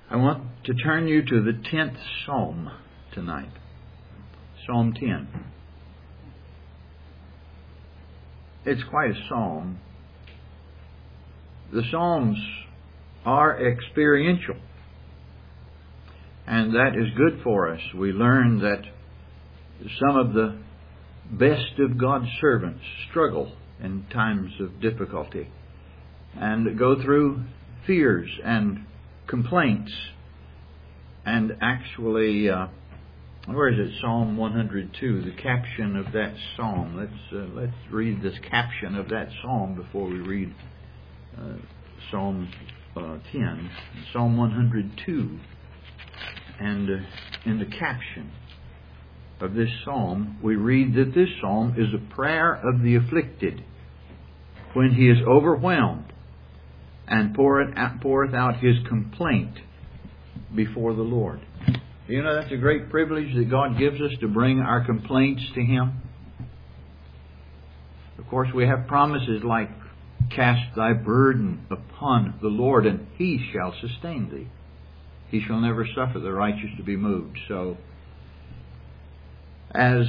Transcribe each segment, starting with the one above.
I want to turn you to the 10th Psalm tonight. Psalm 10. It's quite a psalm. The Psalms are experiential, and that is good for us. We learn that some of the best of God's servants struggle in times of difficulty and go through fears and complaints. And actually, where is it? Psalm 102, the caption of that psalm. Let's read this caption of that psalm before we read Psalm 10. Psalm 102. And in the caption of this psalm, we read that this psalm is a prayer of the afflicted when he is overwhelmed and poureth out his complaint before the Lord. You know, that's a great privilege that God gives us, to bring our complaints to Him. Of course, we have promises like, cast thy burden upon the Lord, and He shall sustain thee. He shall never suffer the righteous to be moved. So, as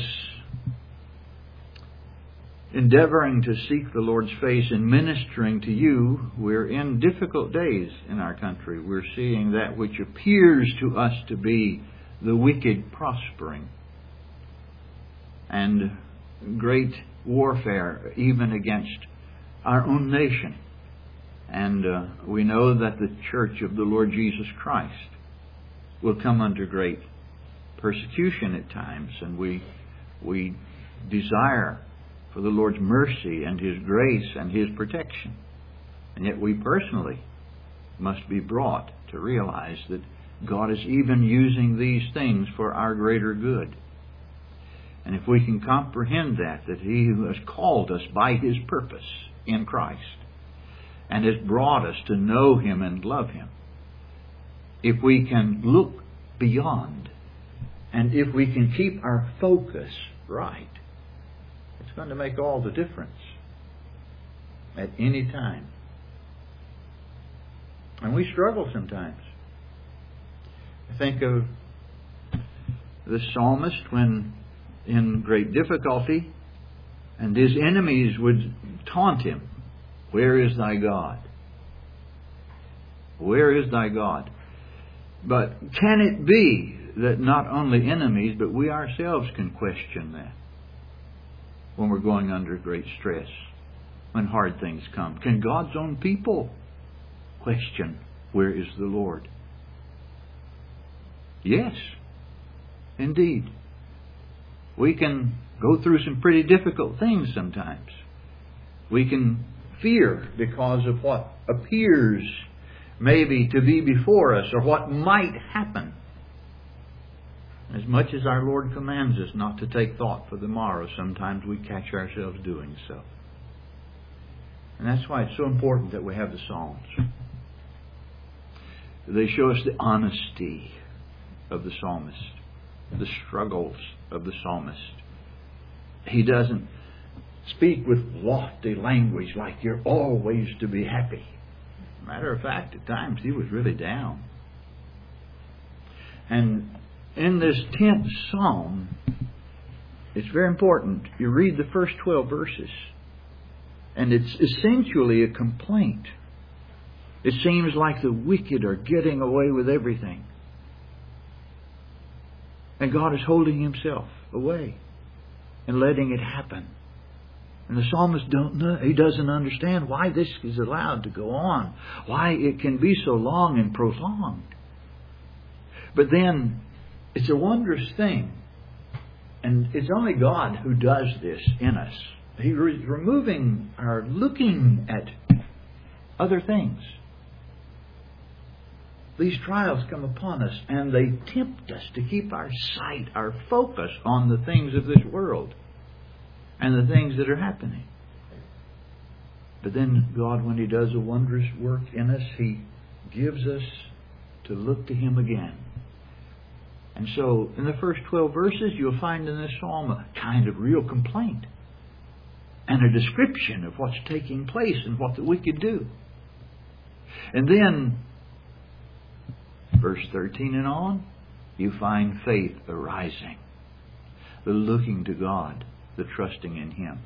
endeavoring to seek the Lord's face and ministering to you, we're in difficult days in our country. We're seeing that which appears to us to be the wicked prospering, and great warfare even against our own nation. And we know that the Church of the Lord Jesus Christ will come under great persecution at times, and we desire for the Lord's mercy and His grace and His protection. And yet we personally must be brought to realize that God is even using these things for our greater good. And if we can comprehend that He who has called us by His purpose in Christ and has brought us to know Him and love Him, if we can look beyond, and if we can keep our focus right, it's going to make all the difference at any time. And we struggle sometimes. I think of the psalmist when in great difficulty, and his enemies would taunt him. Where is thy God? Where is thy God? But can it be that not only enemies, but we ourselves can question that when we're going under great stress, when hard things come? Can God's own people question, where is the Lord? Yes, indeed. We can go through some pretty difficult things sometimes. We can fear because of what appears maybe to be before us, or what might happen. As much as our Lord commands us not to take thought for the morrow, sometimes we catch ourselves doing so. And that's why it's so important that we have the Psalms. They show us the honesty of the psalmist, the struggles of the psalmist. He doesn't speak with lofty language like you're always to be happy. Matter of fact, at times he was really down. And in this 10th Psalm, it's very important. You read the first 12 verses, and it's essentially a complaint. It seems like the wicked are getting away with everything, and God is holding Himself away and letting it happen. And the psalmist he doesn't understand why this is allowed to go on, why it can be so long and prolonged. But then it's a wondrous thing, and it's only God who does this in us. He's removing our looking at other things. These trials come upon us, and they tempt us to keep our sight, our focus on the things of this world and the things that are happening. But then God, when He does a wondrous work in us, He gives us to look to Him again. And so, in the first 12 verses, you'll find in this psalm a kind of real complaint and a description of what's taking place and what the wicked do. And then verse 13 and on, you find faith arising. The looking to God, the trusting in Him.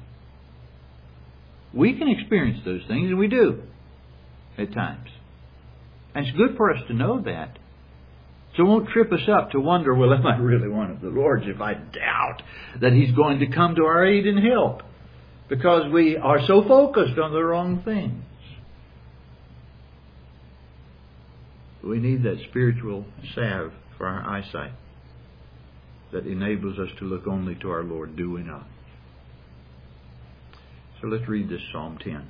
We can experience those things, and we do at times. And it's good for us to know that. So it won't trip us up to wonder, well, am I really one of the Lord's if I doubt that He's going to come to our aid and help? Because we are so focused on the wrong things. We need that spiritual salve for our eyesight that enables us to look only to our Lord, do we not? So let's read this Psalm 10.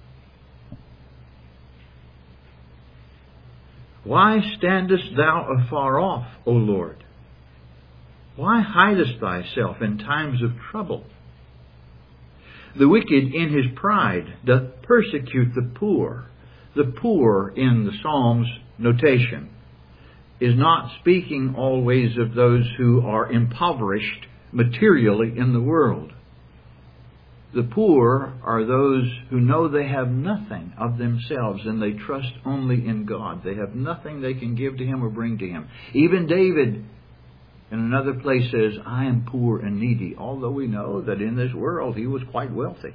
Why standest thou afar off, O Lord? Why hidest thyself in times of trouble? The wicked in his pride doth persecute the poor. The poor in the Psalm's notation is not speaking always of those who are impoverished materially in the world. The poor are those who know they have nothing of themselves and they trust only in God. They have nothing they can give to Him or bring to Him. Even David in another place says, I am poor and needy, although we know that in this world he was quite wealthy.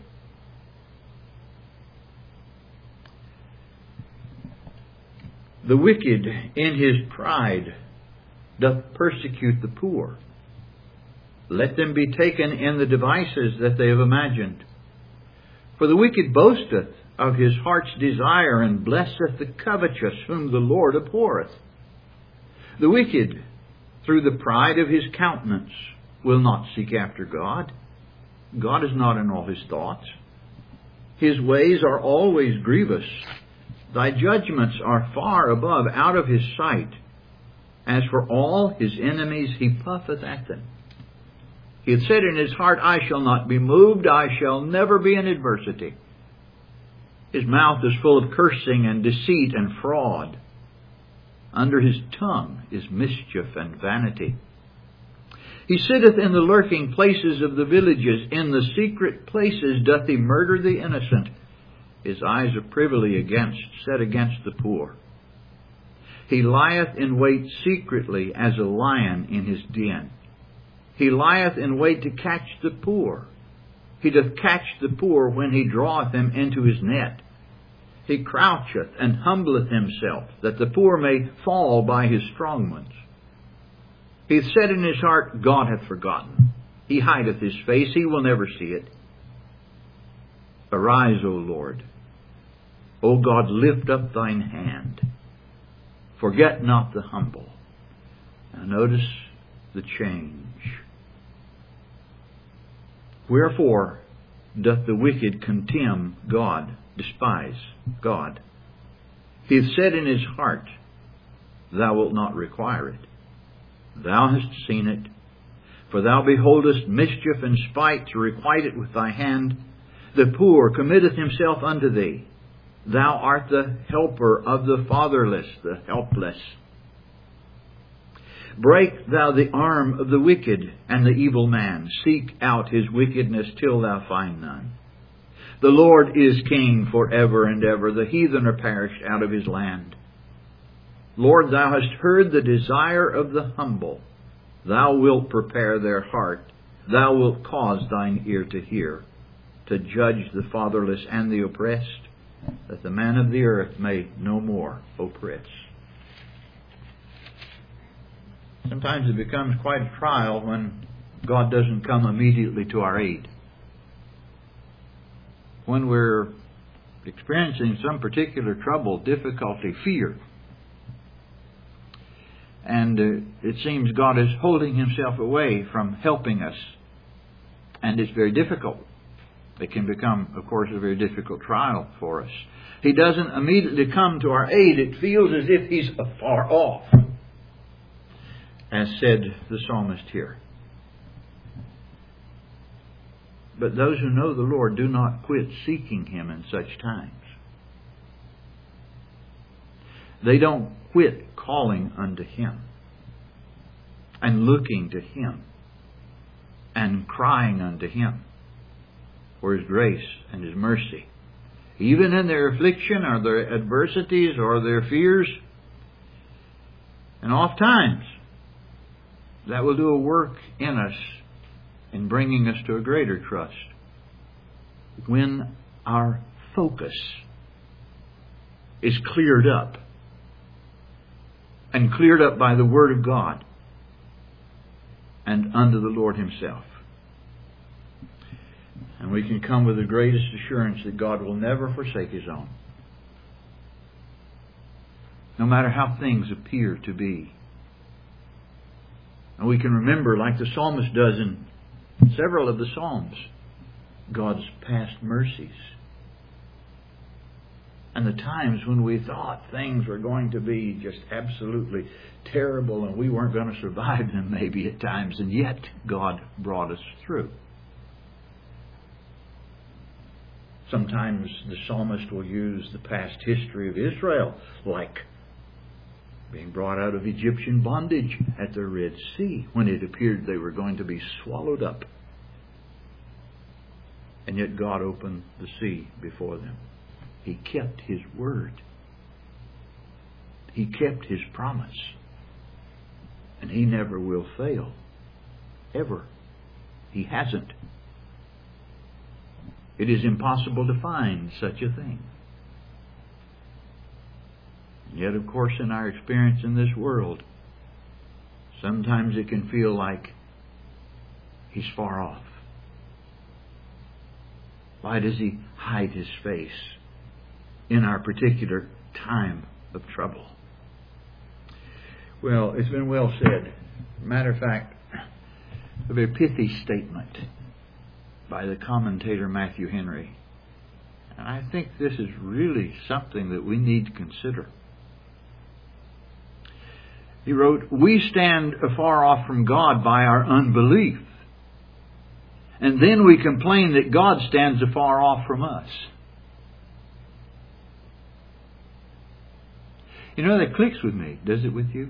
The wicked in his pride doth persecute the poor. Let them be taken in the devices that they have imagined. For the wicked boasteth of his heart's desire, and blesseth the covetous, whom the Lord abhorreth. The wicked, through the pride of his countenance, will not seek after God. God is not in all his thoughts. His ways are always grievous. Thy judgments are far above, out of his sight. As for all his enemies, he puffeth at them. He had said in his heart, I shall not be moved, I shall never be in adversity. His mouth is full of cursing and deceit and fraud. Under his tongue is mischief and vanity. He sitteth in the lurking places of the villages. In the secret places doth he murder the innocent. His eyes are privily set against the poor. He lieth in wait secretly as a lion in his den. He lieth in wait to catch the poor. He doth catch the poor when he draweth them into his net. He croucheth and humbleth himself, that the poor may fall by his strong ones. He hath said in his heart, God hath forgotten. He hideth his face, he will never see it. Arise, O Lord. O God, lift up thine hand. Forget not the humble. Now notice the change. Wherefore doth the wicked contemn God, despise God? He hath said in his heart, Thou wilt not require it. Thou hast seen it. For thou beholdest mischief and spite to requite it with thy hand. The poor committeth himself unto thee. Thou art the helper of the fatherless, the helpless. Break thou the arm of the wicked and the evil man. Seek out his wickedness till thou find none. The Lord is king forever and ever. The heathen are perished out of his land. Lord, thou hast heard the desire of the humble. Thou wilt prepare their heart. Thou wilt cause thine ear to hear, to judge the fatherless and the oppressed, that the man of the earth may no more oppress. Sometimes it becomes quite a trial when God doesn't come immediately to our aid. When we're experiencing some particular trouble, difficulty, fear, and it seems God is holding Himself away from helping us, and it's very difficult. It can become, of course, a very difficult trial for us. He doesn't immediately come to our aid. It feels as if He's afar off, as said the psalmist here. But those who know the Lord do not quit seeking Him in such times. They don't quit calling unto Him and looking to Him and crying unto Him for His grace and His mercy. Even in their affliction or their adversities or their fears, And oft times, that will do a work in us in bringing us to a greater trust. When our focus is cleared up, and cleared up by the Word of God and unto the Lord Himself. And we can come with the greatest assurance that God will never forsake His own. No matter how things appear to be. And we can remember, like the psalmist does in several of the Psalms, God's past mercies. And the times when we thought things were going to be just absolutely terrible and we weren't going to survive them maybe at times, and yet God brought us through. Sometimes the psalmist will use the past history of Israel, like being brought out of Egyptian bondage at the Red Sea, when it appeared they were going to be swallowed up. And yet God opened the sea before them. He kept His word. He kept His promise. And He never will fail. Ever. He hasn't. It is impossible to find such a thing. And yet, of course, in our experience in this world, sometimes it can feel like He's far off. Why does He hide His face in our particular time of trouble? Well, it's been well said. Matter of fact, a very pithy statement by the commentator Matthew Henry. And I think this is really something that we need to consider. He wrote, "We stand afar off from God by our unbelief. And then we complain that God stands afar off from us." You know, that clicks with me. Does it with you?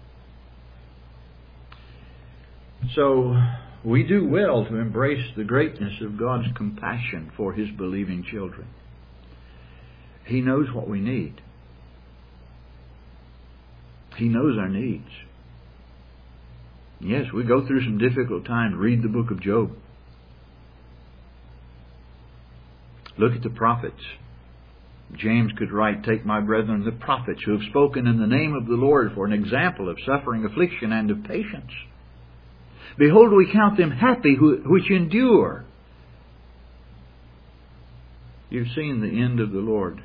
So, we do well to embrace the greatness of God's compassion for His believing children. He knows what we need. He knows our needs. Yes, we go through some difficult times. Read the book of Job. Look at the prophets. James could write, "Take my brethren the prophets who have spoken in the name of the Lord for an example of suffering, affliction, and of patience. Behold, we count them happy which endure." You've seen the end of the Lord.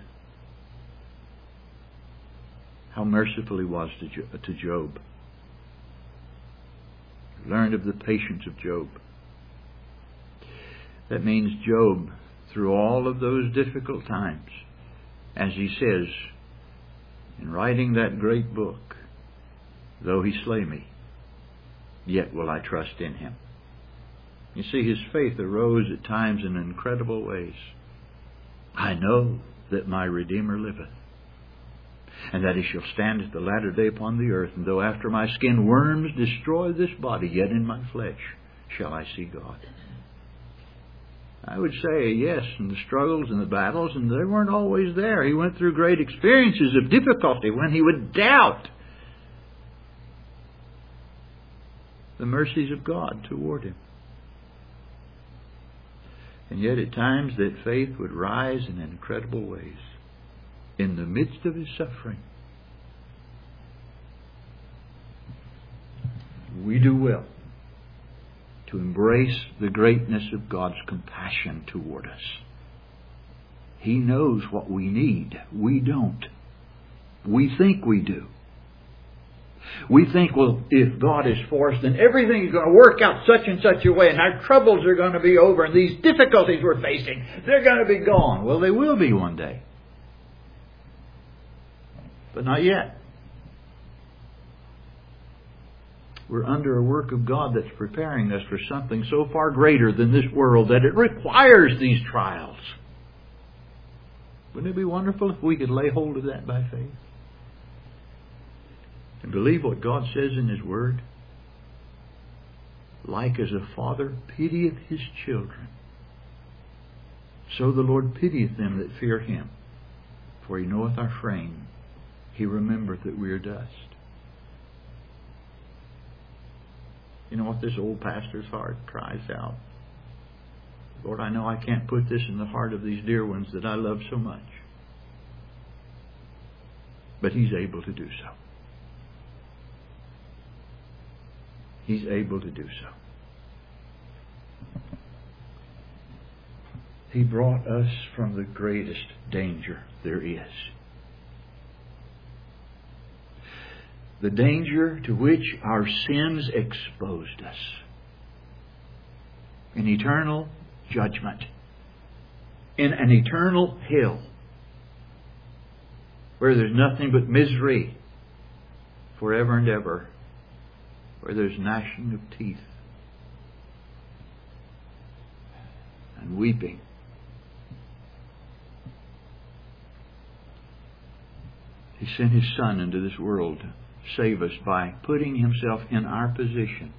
How merciful He was to Job. Learned of the patience of Job. That means Job, through all of those difficult times, as he says in writing that great book, "Though He slay me, yet will I trust in Him." You see, his faith arose at times in incredible ways. "I know that my Redeemer liveth, and that He shall stand at the latter day upon the earth. And though after my skin worms destroy this body, yet in my flesh shall I see God." I would say, yes, in the struggles and the battles, and they weren't always there. He went through great experiences of difficulty when he would doubt the mercies of God toward him. And yet at times that faith would rise in incredible ways in the midst of his suffering. We do well to embrace the greatness of God's compassion toward us. He knows what we need. We don't. We think we do. We think, well, if God is for us, then everything is going to work out such and such a way, and our troubles are going to be over, and these difficulties we're facing, they're going to be gone. Well, they will be one day. But not yet. We're under a work of God that's preparing us for something so far greater than this world that it requires these trials. Wouldn't it be wonderful if we could lay hold of that by faith? And believe what God says in His Word? Like as a father pitieth his children, so the Lord pitieth them that fear Him. For He knoweth our frame. He remembereth that we are dust. You know what this old pastor's heart cries out? Lord, I know I can't put this in the heart of these dear ones that I love so much. But He's able to do so. He's able to do so. He brought us from the greatest danger there is. The danger to which our sins exposed us. In eternal judgment. In an eternal hell. Where there's nothing but misery forever and ever. Where there's gnashing of teeth. And weeping. He sent His Son into this world to save us by putting Himself in our position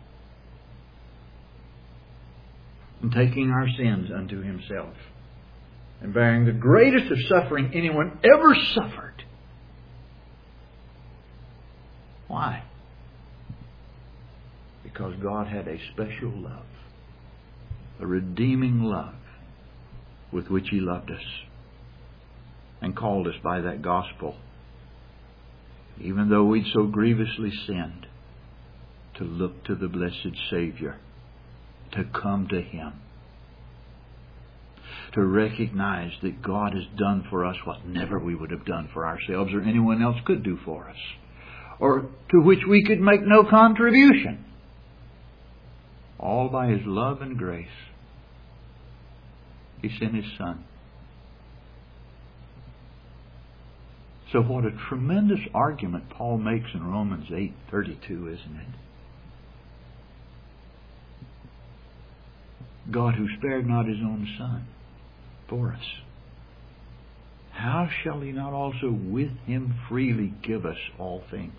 and taking our sins unto Himself and bearing the greatest of suffering anyone ever suffered. Why? Because God had a special love, a redeeming love with which He loved us and called us by that gospel, even though we'd so grievously sinned, to look to the blessed Savior, to come to Him, to recognize that God has done for us what never we would have done for ourselves or anyone else could do for us, or to which we could make no contribution. All by His love and grace. He sent His Son. So what a tremendous argument Paul makes in Romans 8:32, isn't it? God who spared not His own Son for us, how shall He not also with Him freely give us all things?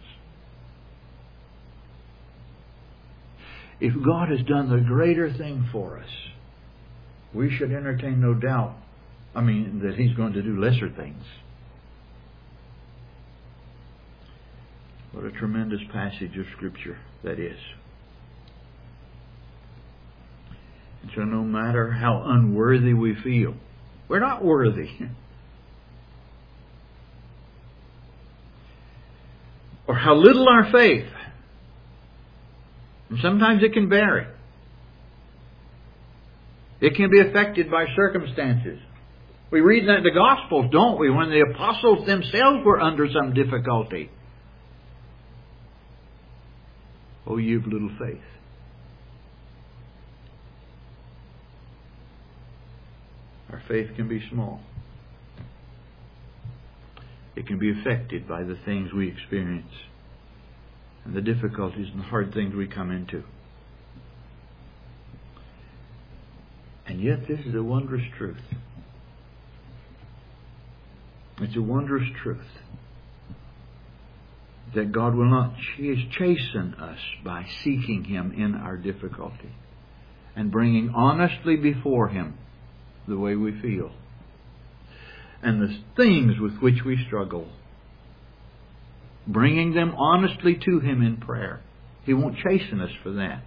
If God has done the greater thing for us, we should entertain no doubt, that He's going to do lesser things. What a tremendous passage of Scripture that is. And so no matter how unworthy we feel, we're not worthy. Or how little our faith. And sometimes it can vary. It can be affected by circumstances. We read that in the Gospels, don't we? When the apostles themselves were under some difficulty. Oh, ye of little faith. Our faith can be small. It can be affected by the things we experience and the difficulties and the hard things we come into. And yet this is a wondrous truth. It's a wondrous truth that God will not chasten us by seeking Him in our difficulty and bringing honestly before Him the way we feel and the things with which we struggle, bringing them honestly to Him in prayer. He won't chasten us for that.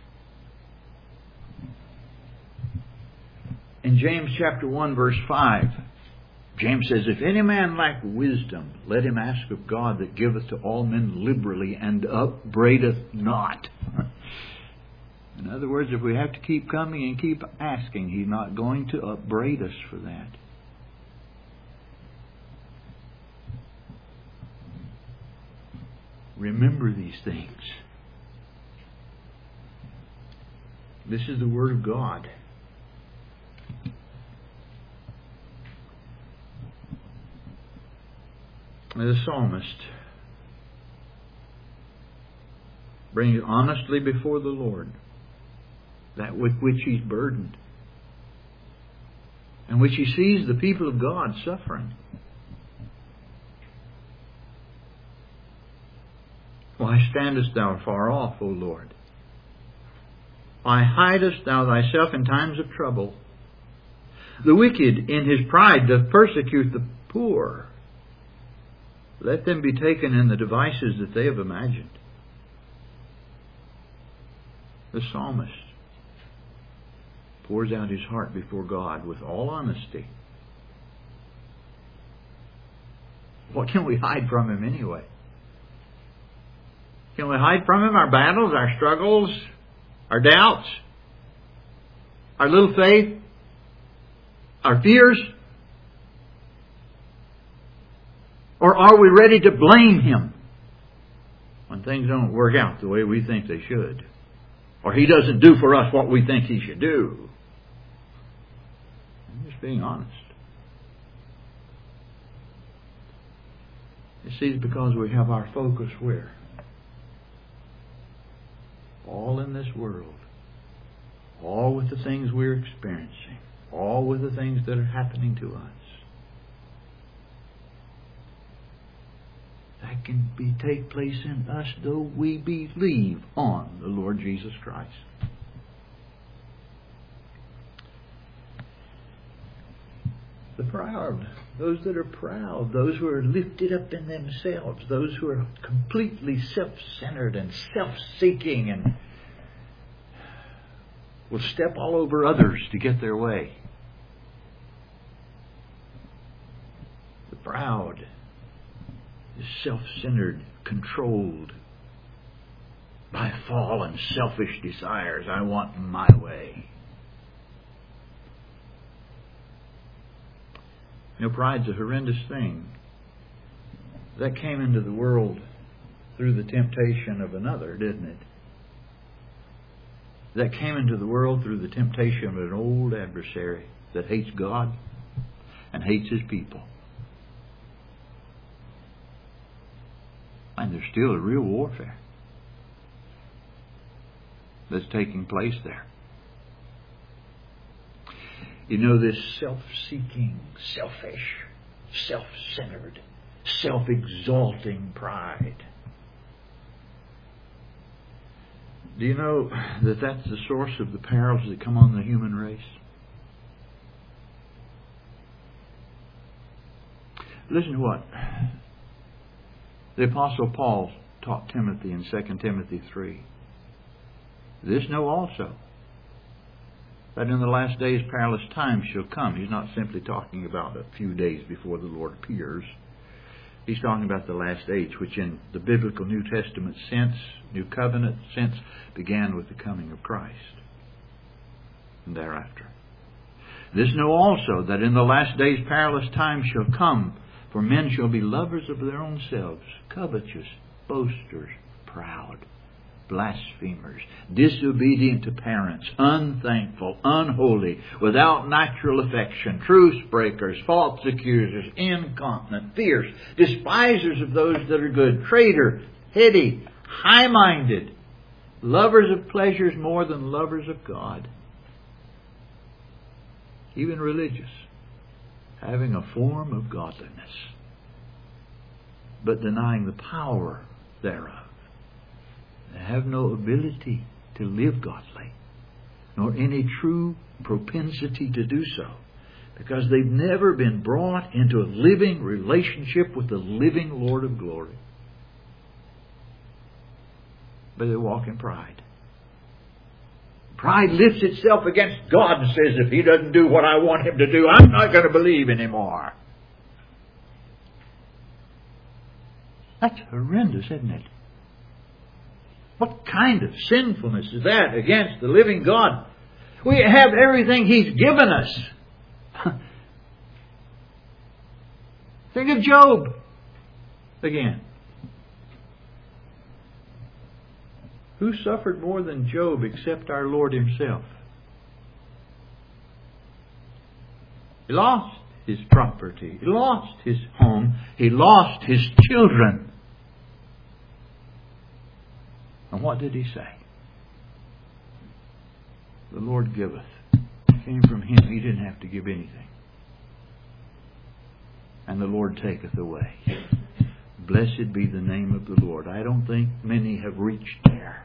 In James chapter 1 verse 5, James says, if any man lack wisdom, let him ask of God that giveth to all men liberally and upbraideth not. In other words, if we have to keep coming and keep asking, He's not going to upbraid us for that. Remember these things. This is the Word of God. The psalmist brings honestly before the Lord that with which he's burdened and which he sees the people of God suffering. Why standest thou far off, O Lord? Why hidest thou thyself in times of trouble? The wicked in his pride doth persecute the poor. Let them be taken in the devices that they have imagined. The psalmist pours out his heart before God with all honesty. What can we hide from Him anyway? Can we hide from Him our battles, our struggles, our doubts, our little faith, our fears? Or are we ready to blame Him when things don't work out the way we think they should? Or He doesn't do for us what we think He should do? I'm just being honest. You see, it's because we have our focus where? All in this world. All with the things we're experiencing. All with the things that are happening to us. That can take place in us though we believe on the Lord Jesus Christ. The proud, those that are proud, those who are lifted up in themselves, those who are completely self-centered and self-seeking and will step all over others to get their way. The proud is self-centered, controlled by fallen, selfish desires. I want my way. You know, pride's a horrendous thing. That came into the world through the temptation of another, didn't it? That came into the world through the temptation of an old adversary that hates God and hates His people. And there's still a real warfare that's taking place there. You know, this self-seeking, selfish, self-centered, self-exalting pride. Do you know that that's the source of the perils that come on the human race? Listen to what the Apostle Paul taught Timothy in 2 Timothy 3. This know also, that in the last days perilous times shall come. He's not simply talking about a few days before the Lord appears. He's talking about the last age, which in the biblical New Testament sense, New Covenant sense, began with the coming of Christ. And thereafter. This know also, that in the last days perilous times shall come, for men shall be lovers of their own selves, covetous, boasters, proud, blasphemers, disobedient to parents, unthankful, unholy, without natural affection, truce breakers, false accusers, incontinent, fierce, despisers of those that are good, traitor, heady, high-minded, lovers of pleasures more than lovers of God, even religious, having a form of godliness, but denying the power thereof. They have no ability to live godly, nor any true propensity to do so, because they've never been brought into a living relationship with the living Lord of glory. But they walk in pride. Pride lifts itself against God and says, if He doesn't do what I want Him to do, I'm not going to believe anymore. That's horrendous, isn't it? What kind of sinfulness is that against the living God? We have everything He's given us. Think of Job again. Who suffered more than Job except our Lord Himself? He lost his property. He lost his home. He lost his children. And what did he say? The Lord giveth. It came from Him. He didn't have to give anything. And the Lord taketh away. Blessed be the name of the Lord. I don't think many have reached there.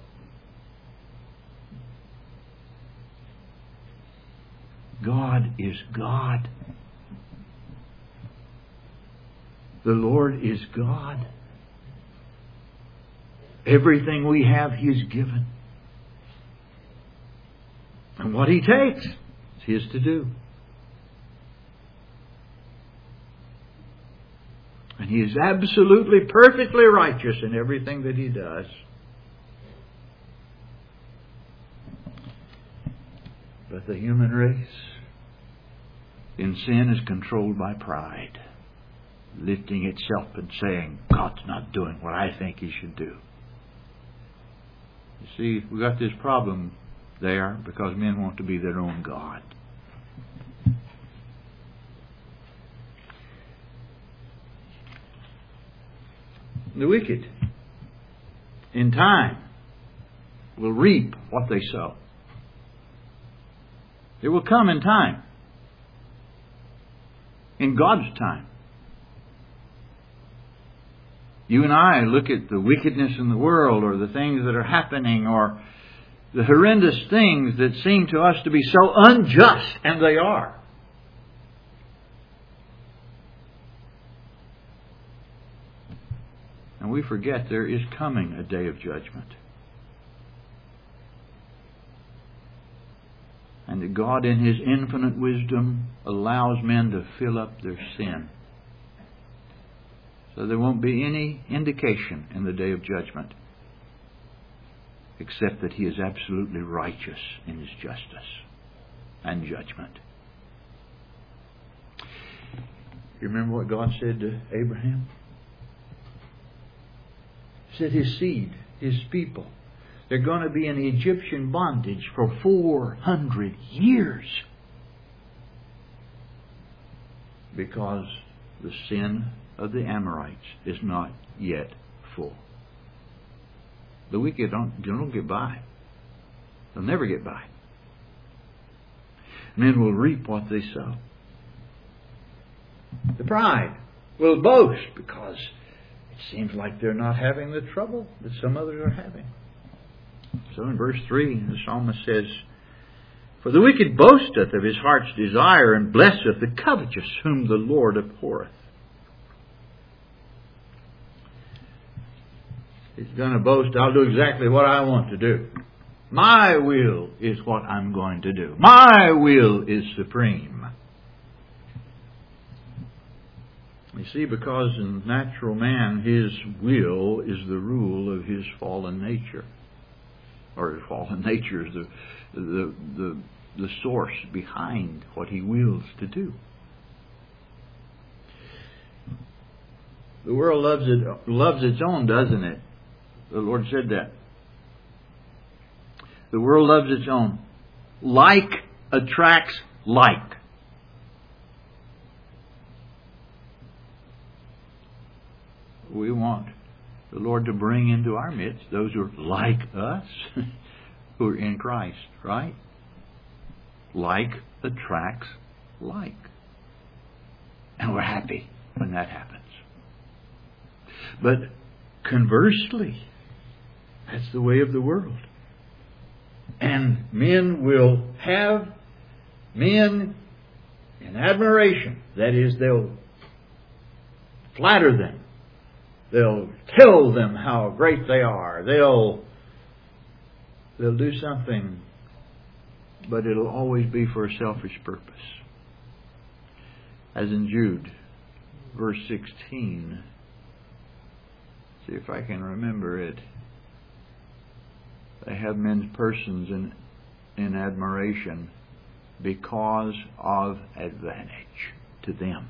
God is God. The Lord is God. Everything we have He has given. And what He takes is His to do. And He is absolutely, perfectly righteous in everything that He does. But the human race in sin is controlled by pride, lifting itself and saying, God's not doing what I think He should do. You see, we got this problem there because men want to be their own God. The wicked, in time, will reap what they sow. It will come in time. In God's time. You and I look at the wickedness in the world, or the things that are happening, or the horrendous things that seem to us to be so unjust, and they are. And we forget there is coming a day of judgment. And that God in His infinite wisdom allows men to fill up their sin. So there won't be any indication in the day of judgment except that He is absolutely righteous in His justice and judgment. You remember what God said to Abraham? He said His seed, His people, they're going to be in Egyptian bondage for 400 years. Because the sin of the Amorites is not yet full. The wicked don't get by. They'll never get by. Men will reap what they sow. The pride will boast because it seems like they're not having the trouble that some others are having. So in verse 3, the psalmist says, For the wicked boasteth of his heart's desire, and blesseth the covetous, whom the Lord abhorreth. He's going to boast, I'll do exactly what I want to do. My will is what I'm going to do. My will is supreme. You see, because in natural man, his will is the rule of his fallen nature. Or his fallen nature is the source behind what he wills to do. The world loves its own, doesn't it? The Lord said that. The world loves its own. Like attracts like. We want the Lord to bring into our midst those who are like us, who are in Christ, right? Like attracts like. And we're happy when that happens. But conversely, that's the way of the world. And men will have men in admiration. That is, they'll flatter them. They'll tell them how great they are. They'll do something, but it'll always be for a selfish purpose. As in Jude, verse 16. See if I can remember it. They have men's persons in admiration because of advantage to them.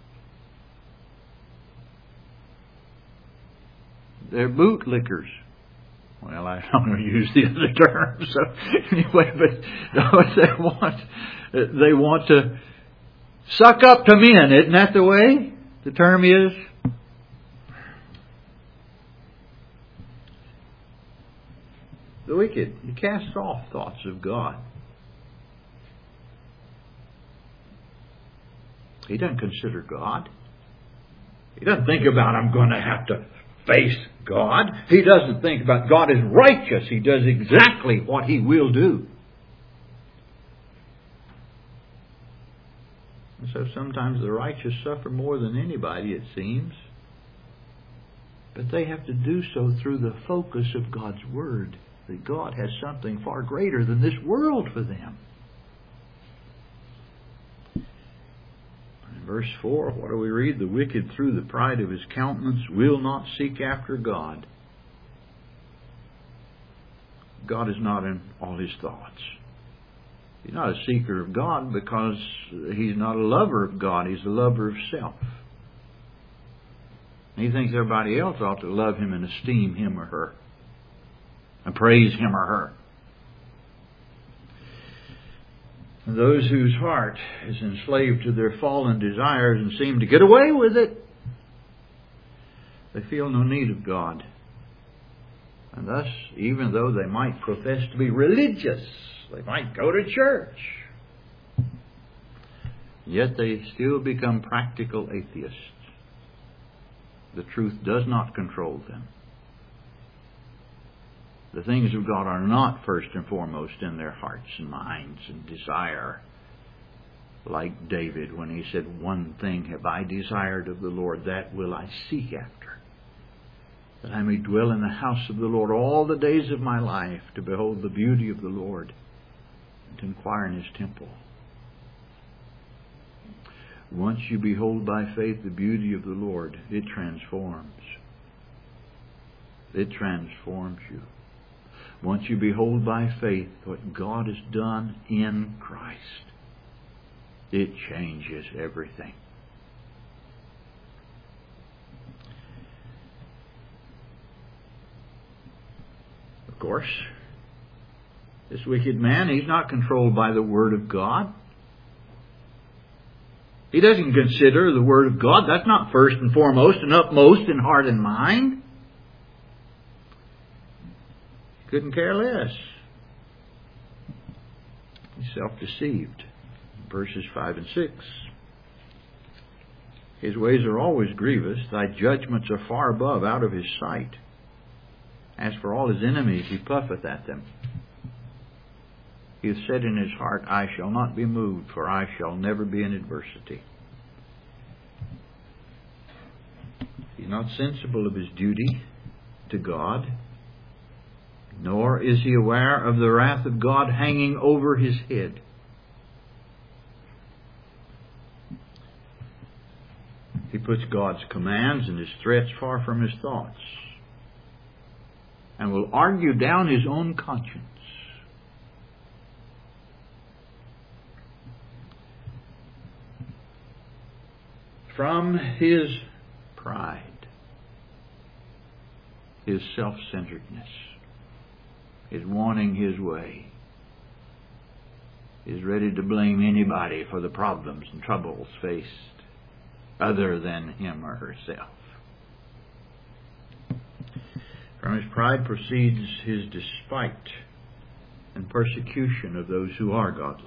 They're bootlickers. Well, I don't want to use the other term. So anyway, but they want to suck up to men. Isn't that the way the term is? The wicked, he casts off thoughts of God. He doesn't consider God. He doesn't think about, I'm going to have to face God. He doesn't think about God is righteous. He does exactly what He will do. And so sometimes the righteous suffer more than anybody, it seems. But they have to do so through the focus of God's Word. that God has something far greater than this world for them. In verse 4, what do we read? The wicked through the pride of his countenance will not seek after God. God is not in all his thoughts. He's not a seeker of God because he's not a lover of God. He's a lover of self. He thinks everybody else ought to love him and esteem him or her and praise him or her. And those whose heart is enslaved to their fallen desires and seem to get away with it, they feel no need of God. And thus, even though they might profess to be religious, they might go to church, yet they still become practical atheists. The truth does not control them. The things of God are not first and foremost in their hearts and minds and desire. Like David when he said, "One thing have I desired of the Lord, that will I seek after, that I may dwell in the house of the Lord all the days of my life, to behold the beauty of the Lord, and to inquire in his temple." Once you behold by faith the beauty of the Lord, it transforms. It transforms you. Once you behold by faith what God has done in Christ, it changes everything. Of course, this wicked man, he's not controlled by the Word of God. He doesn't consider the Word of God. That's not first and foremost and upmost in heart and mind. Couldn't care less. He's self-deceived. Verses 5 and 6. His ways are always grievous. Thy judgments are far above, out of his sight. As for all his enemies, he puffeth at them. He hath said in his heart, I shall not be moved, for I shall never be in adversity. He's not sensible of his duty to God, nor is he aware of the wrath of God hanging over his head. He puts God's commands and his threats far from his thoughts, and will argue down his own conscience. From his pride, his self-centeredness, his wanting his way, is ready to blame anybody for the problems and troubles faced other than him or herself. From his pride proceeds his despite and persecution of those who are godly.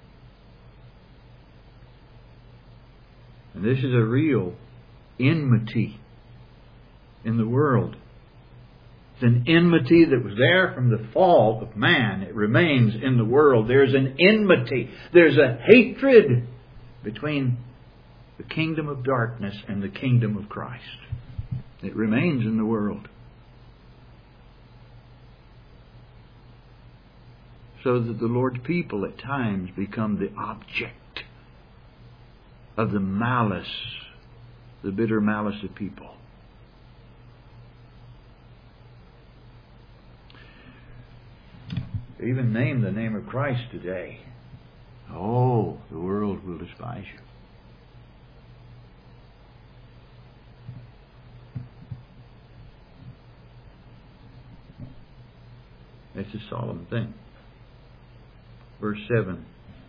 And this is a real enmity in the world. It's an enmity that was there from the fall of man. It remains in the world. There's an enmity. There's a hatred between the kingdom of darkness and the kingdom of Christ. It remains in the world. So that the Lord's people at times become the object of the malice, the bitter malice of people. Even name the name of Christ today. Oh, the world will despise you. It's a solemn thing. Verse 7.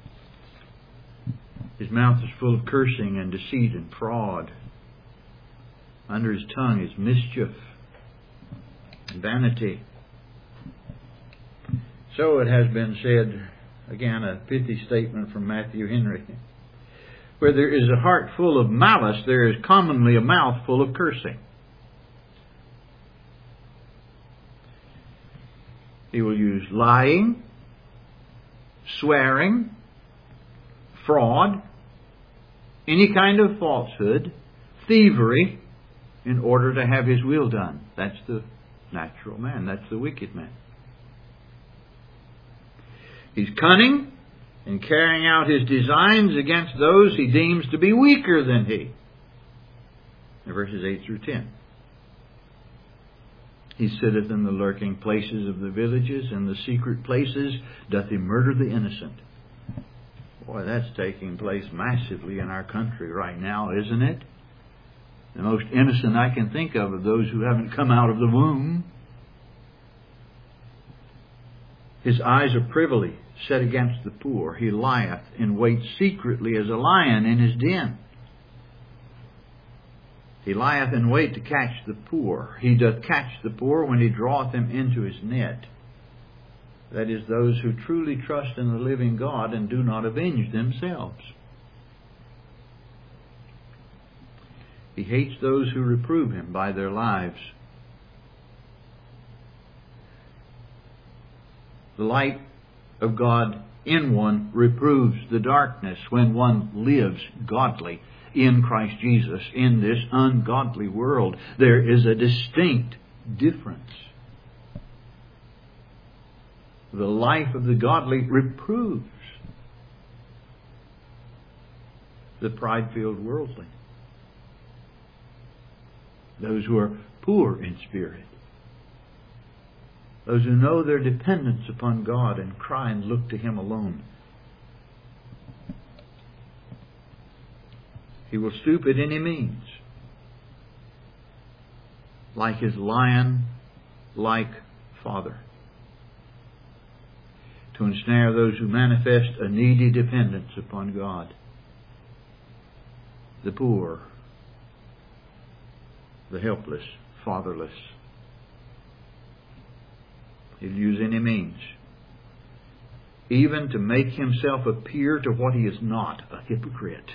His mouth is full of cursing and deceit and fraud. Under his tongue is mischief and vanity. So it has been said, again, a pithy statement from Matthew Henry. Where there is a heart full of malice, there is commonly a mouth full of cursing. He will use lying, swearing, fraud, any kind of falsehood, thievery, in order to have his will done. That's the natural man. That's the wicked man. He's cunning in carrying out his designs against those he deems to be weaker than he. In verses 8 through 10. He sitteth in the lurking places of the villages, and the secret places doth he murder the innocent. Boy, that's taking place massively in our country right now, isn't it? The most innocent I can think of are those who haven't come out of the womb. His eyes are privily set against the poor. He lieth in wait secretly as a lion in his den. He lieth in wait to catch the poor. He doth catch the poor when he draweth them into his net. That is, those who truly trust in the living God and do not avenge themselves. He hates those who reprove him by their lives. The light of God in one reproves the darkness when one lives godly in Christ Jesus in this ungodly world. There is a distinct difference. The life of the godly reproves the pride-filled worldling. Those who are poor in spirit. Those who know their dependence upon God and cry and look to Him alone. He will stoop at any means, like his lion-like father, to ensnare those who manifest a needy dependence upon God. The poor, the helpless, fatherless. He'll use any means, even to make himself appear to what he is not, a hypocrite,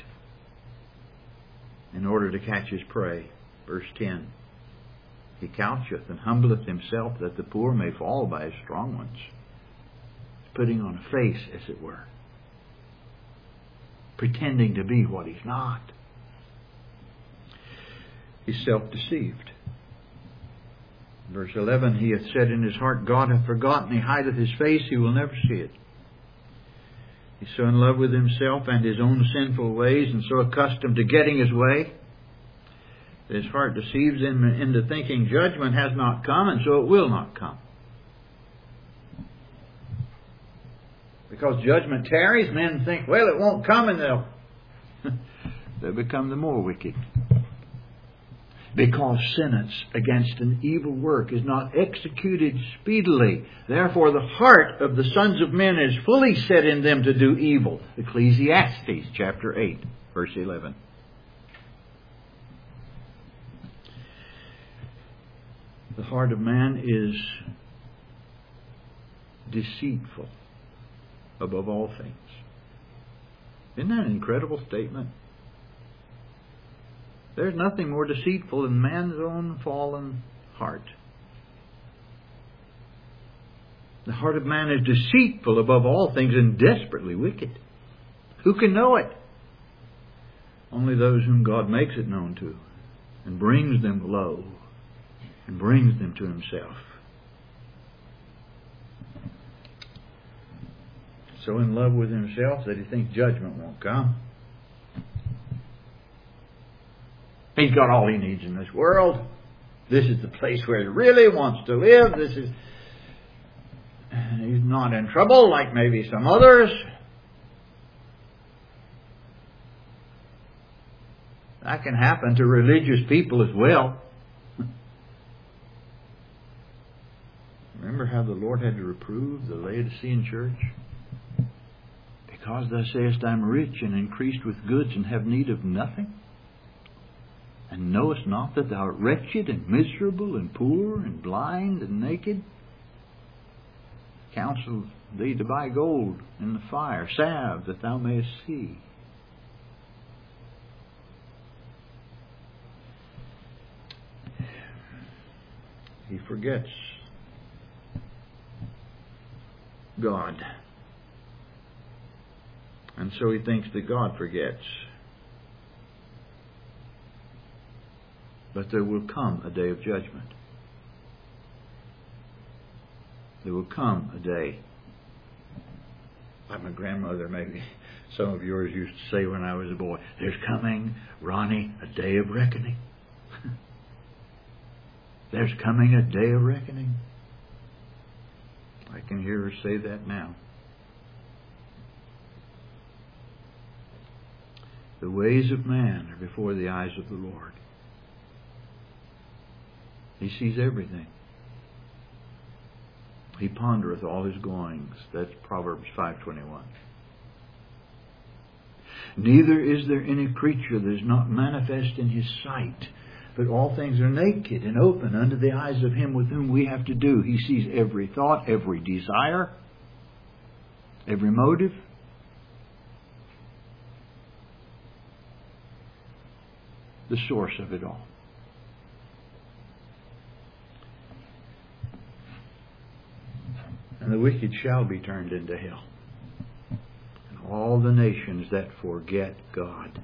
in order to catch his prey. Verse 10. He coucheth and humbleth himself, that the poor may fall by his strong ones. Putting on a face, as it were. Pretending to be what he's not. He's self-deceived. Verse 11, he hath said in his heart, God hath forgotten, he hideth his face, he will never see it. He's so in love with himself and his own sinful ways, and so accustomed to getting his way, that his heart deceives him into thinking judgment has not come, and so it will not come. Because judgment tarries, men think, well, it won't come, and they'll become the more wicked. Because sentence against an evil work is not executed speedily. Therefore the heart of the sons of men is fully set in them to do evil. Ecclesiastes chapter 8, verse 11. The heart of man is deceitful above all things. Isn't that an incredible statement? There's nothing more deceitful than man's own fallen heart. The heart of man is deceitful above all things and desperately wicked. Who can know it? Only those whom God makes it known to, and brings them low, and brings them to Himself. So in love with himself that he thinks judgment won't come. He's got all he needs in this world. This is the place where he really wants to live. He's not in trouble like maybe some others. That can happen to religious people as well. Remember how the Lord had to reprove the Laodicean church? Because thou sayest, I am rich and increased with goods and have need of nothing, and knowest not that thou art wretched and miserable and poor and blind and naked? Counsel thee to buy gold in the fire, salve that thou mayest see. He forgets God. And so he thinks that God forgets. But there will come a day of judgment. There will come a day Like my grandmother, maybe some of yours used to say when I was a boy, there's coming, Ronnie, a day of reckoning. There's coming a day of reckoning. I can hear her say that now. The ways of man are before the eyes of the Lord. He sees everything. He pondereth all his goings. That's Proverbs 5:21. Neither is there any creature that is not manifest in his sight, but all things are naked and open unto the eyes of him with whom we have to do. He sees every thought, every desire, every motive. The source of it all. And the wicked shall be turned into hell. And all the nations that forget God.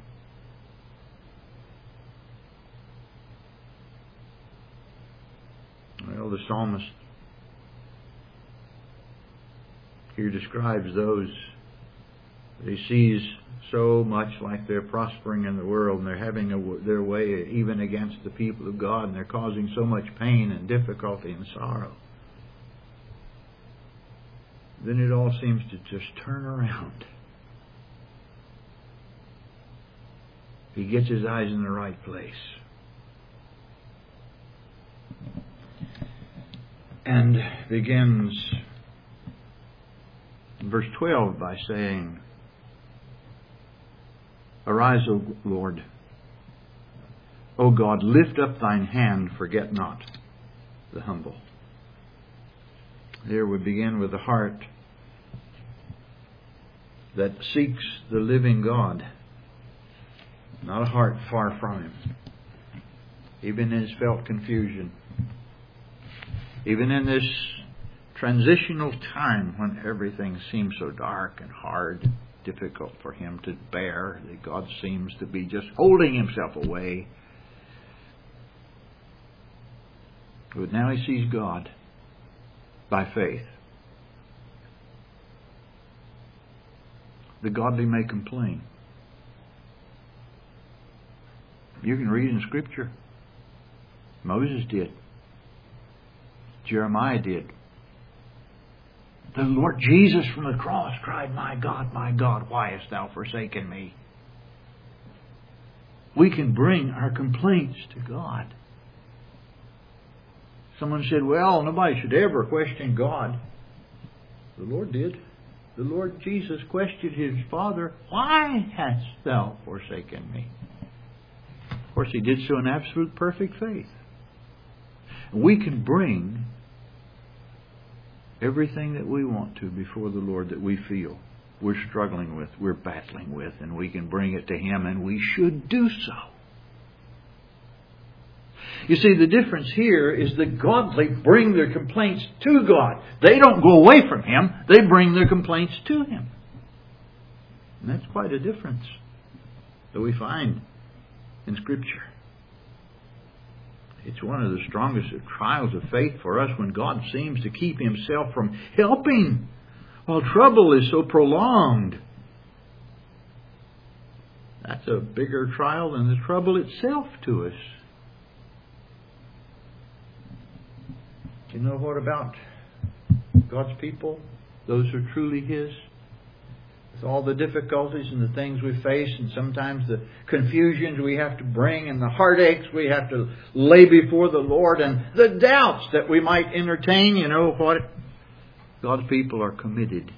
Well, the psalmist here describes those that he sees so much like they're prospering in the world and they're having their way even against the people of God, and they're causing so much pain and difficulty and sorrow. Then it all seems to just turn around. He gets his eyes in the right place. And begins in verse 12 by saying, Arise, O Lord. O God, lift up thine hand, forget not the humble. Here we begin with a heart that seeks the living God, not a heart far from Him. Even in his felt confusion, even in this transitional time when everything seems so dark and hard, difficult for him to bear, that God seems to be just holding himself away. But now he sees God by faith. The godly may complain. You can read in Scripture. Moses did. Jeremiah did. The Lord Jesus from the cross cried, my God, why hast thou forsaken me? We can bring our complaints to God. Someone said, well, nobody should ever question God. The Lord did. The Lord Jesus questioned His Father, why hast thou forsaken me? Of course, He did so in absolute perfect faith. We can bring everything that we want to before the Lord that we feel we're struggling with, we're battling with, and we can bring it to Him, and we should do so. You see, the difference here is the godly bring their complaints to God. They don't go away from Him, they bring their complaints to Him. And that's quite a difference that we find in Scripture. It's one of the strongest of trials of faith for us when God seems to keep Himself from helping while trouble is so prolonged. That's a bigger trial than the trouble itself to us. Do you know what about God's people? Those who are truly His? With all the difficulties and the things we face, and sometimes the confusions we have to bring, and the heartaches we have to lay before the Lord, and the doubts that we might entertain, you know what? God's people are committed.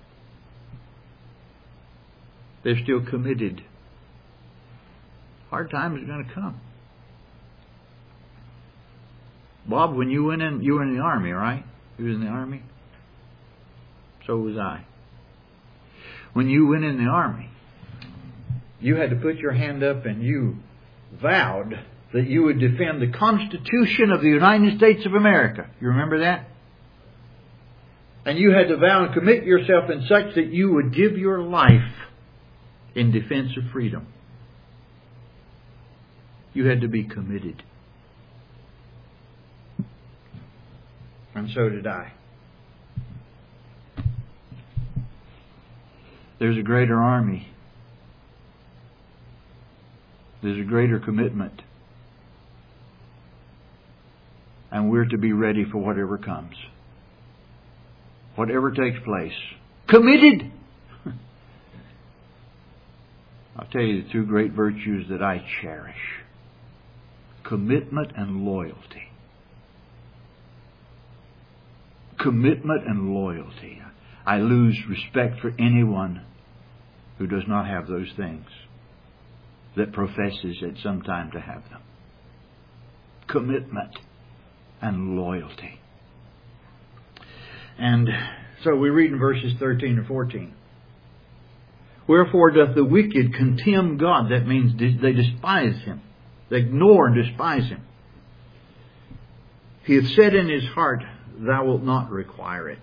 They're still committed. Hard times are going to come. Bob, when you went in, you were in the Army, right? You was in the Army? So was I. When you went in the Army, you had to put your hand up and you vowed that you would defend the Constitution of the United States of America. You remember that? And you had to vow and commit yourself in such that you would give your life in defense of freedom. You had to be committed. And so did I. There's a greater army. There's a greater commitment. And we're to be ready for whatever comes. Whatever takes place. Committed! I'll tell you the two great virtues that I cherish. Commitment and loyalty. Commitment and loyalty. I lose respect for anyone who does not have those things, that professes at some time to have them. Commitment and loyalty. And so we read in verses 13 and 14. Wherefore doth the wicked contemn God? That means they despise Him. They ignore and despise Him. He hath said in his heart, Thou wilt not require it.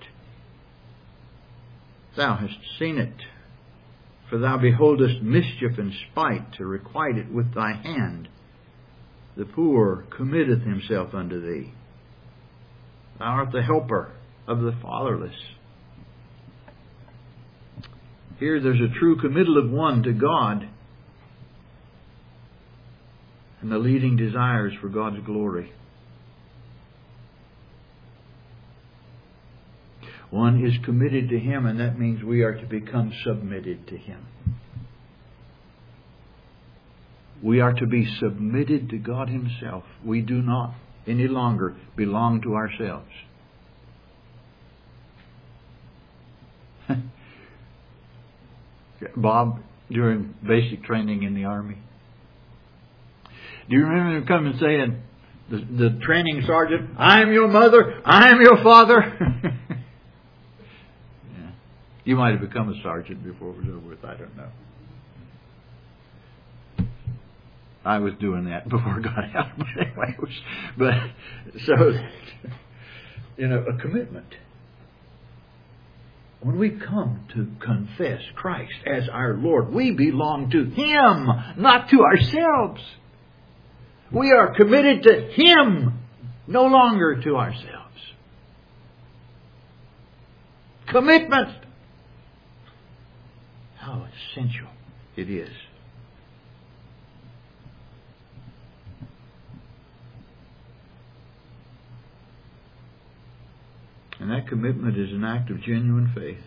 Thou hast seen it. For thou beholdest mischief and spite to requite it with thy hand. The poor committeth himself unto thee. Thou art the helper of the fatherless. Here there's a true committal of one to God and the leading desires for God's glory. One is committed to Him, and that means we are to become submitted to Him. We are to be submitted to God Himself. We do not any longer belong to ourselves. Bob, during basic training in the Army, do you remember him coming saying, the training sergeant, I am your mother, I am your father? Yeah. You might have become a sergeant before it was over with, I don't know. I was doing that before I got out, but anyway, a commitment. When we come to confess Christ as our Lord, we belong to Him, not to ourselves. We are committed to Him, no longer to ourselves. Commitment. How essential it is. And that commitment is an act of genuine faith.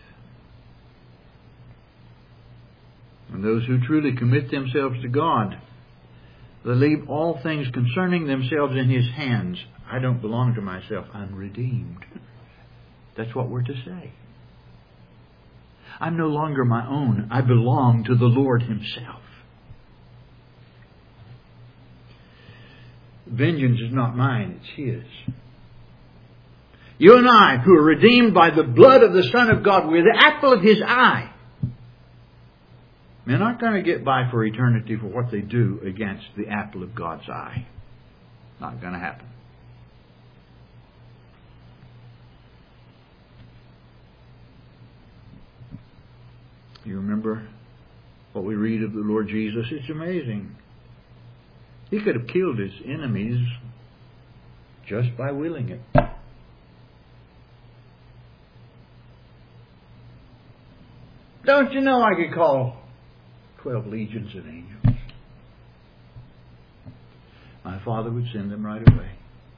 And those who truly commit themselves to God, they leave all things concerning themselves in His hands. I don't belong to myself. I'm redeemed. That's what we're to say. I'm no longer my own. I belong to the Lord Himself. Vengeance is not mine. It's His. You and I, who are redeemed by the blood of the Son of God, we're the apple of His eye. Men aren't going to get by for eternity for what they do against the apple of God's eye. Not going to happen. You remember what we read of the Lord Jesus? It's amazing. He could have killed His enemies just by willing it. Don't you know I could call 12 legions of angels? My Father would send them right away.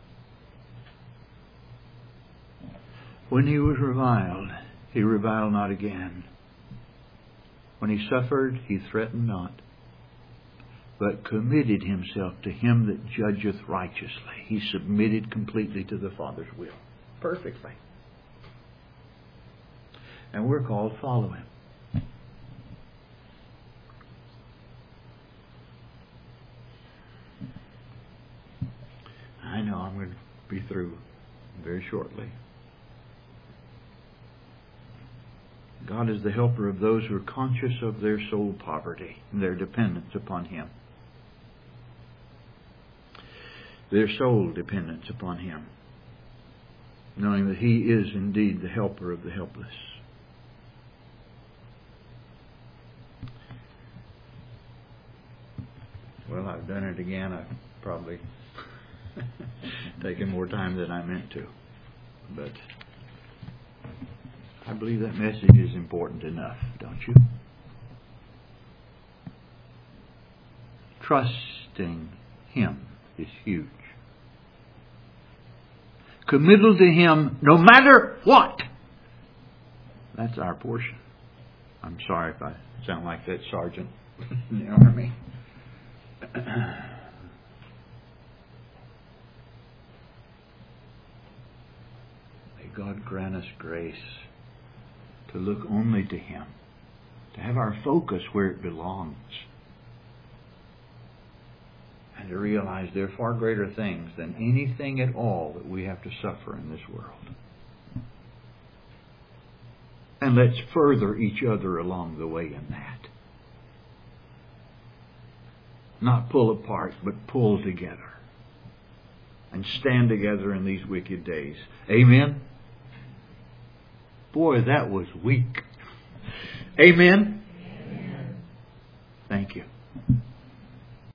When He was reviled, He reviled not again. When He suffered, He threatened not, but committed Himself to Him that judgeth righteously. He submitted completely to the Father's will. Perfectly. And we're called to follow Him. I know I'm going to be through very shortly. God is the helper of those who are conscious of their soul poverty and their dependence upon Him. Their sole dependence upon Him, knowing that He is indeed the helper of the helpless. Well, I've done it again. I've probably taken more time than I meant to. But I believe that message is important enough, don't you? Trusting Him is huge. Committal to Him no matter what. That's our portion. I'm sorry if I sound like that sergeant in the army. May God grant us grace to look only to Him, to have our focus where it belongs, and to realize there are far greater things than anything at all that we have to suffer in this world. And let's further each other along the way in that. Not pull apart, but pull together. And stand together in these wicked days. Amen? Boy, that was weak. Amen? Amen. Thank you.